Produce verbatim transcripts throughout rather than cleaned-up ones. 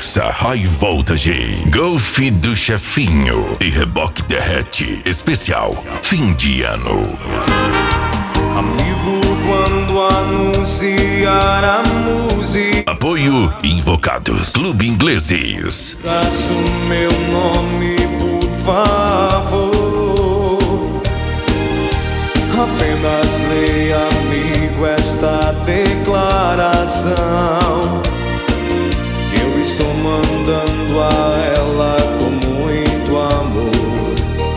Força High Voltage, Golf do Chefinho e Reboque Derrete. Especial fim de ano. Amigo, quando anunciar a música, Apoio Invocados, Clube Ingleses. traço meu nome, por favor. Apenas leia, amigo, esta declaração que eu estou mandando a ela com muito amor.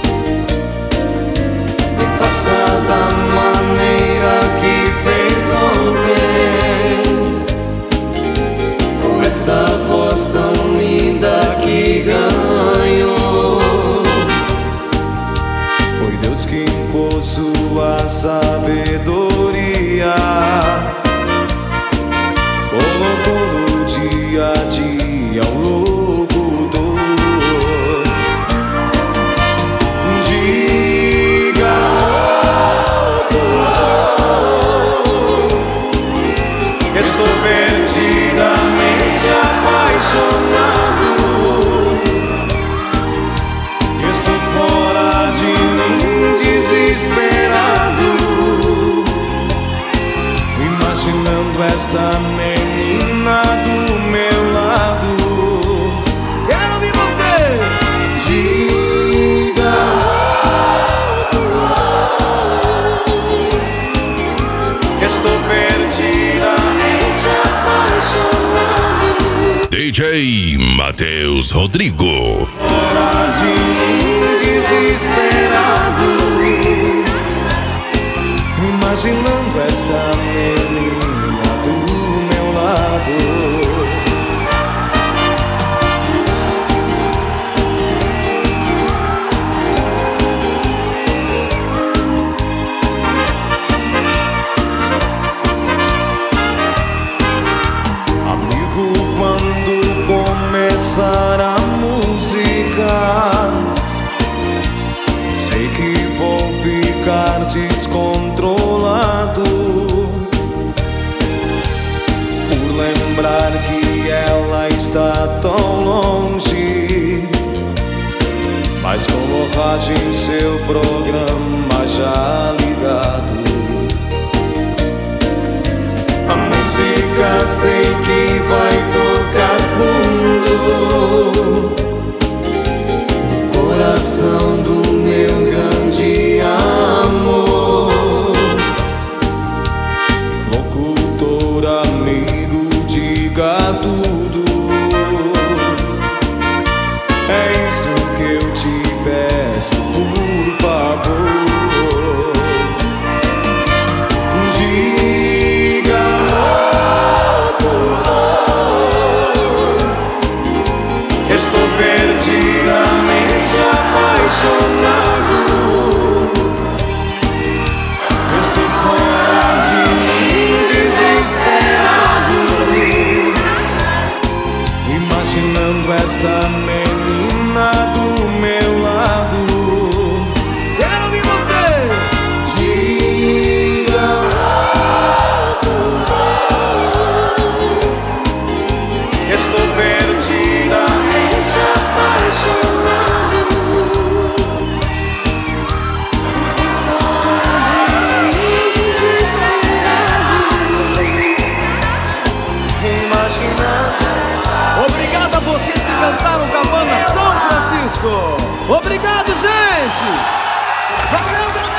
E faça da maneira que fez ontem, com esta voz tão linda que ganhou. Foi Deus que impôs sua sabedoria, colocou no dia a dia um locutor. Diga, que estou perdidamente apaixonado, que estou fora de mim, desesperado, imaginando esta menina do meu lado. Quero ouvir você. Diga, que estou perdidamente apaixonado, D J Matheus Rodrigo. fora de mim, desesperado, imaginando esta menina do meu lado. Amigo, quando começar a música, sei que vou ficar descontrolado por lembrar que ela está tão longe, mas com o rádio em seu programa já ligado. A música sei que vai tocar fundo, coração do meu grande amor. Locutor, amigo, diga tudo, é isso que eu te peço, por favor. Diga, que estou perdidamente apaixonado, estou fora de mim, desesperado, imaginando esta menina do meu lado. Quero ouvir você. Diga, que estou perdidamente apaixonado, imaginando. Obrigado a vocês que cantaram com a banda São Francisco. Obrigado, gente. Valeu, galera.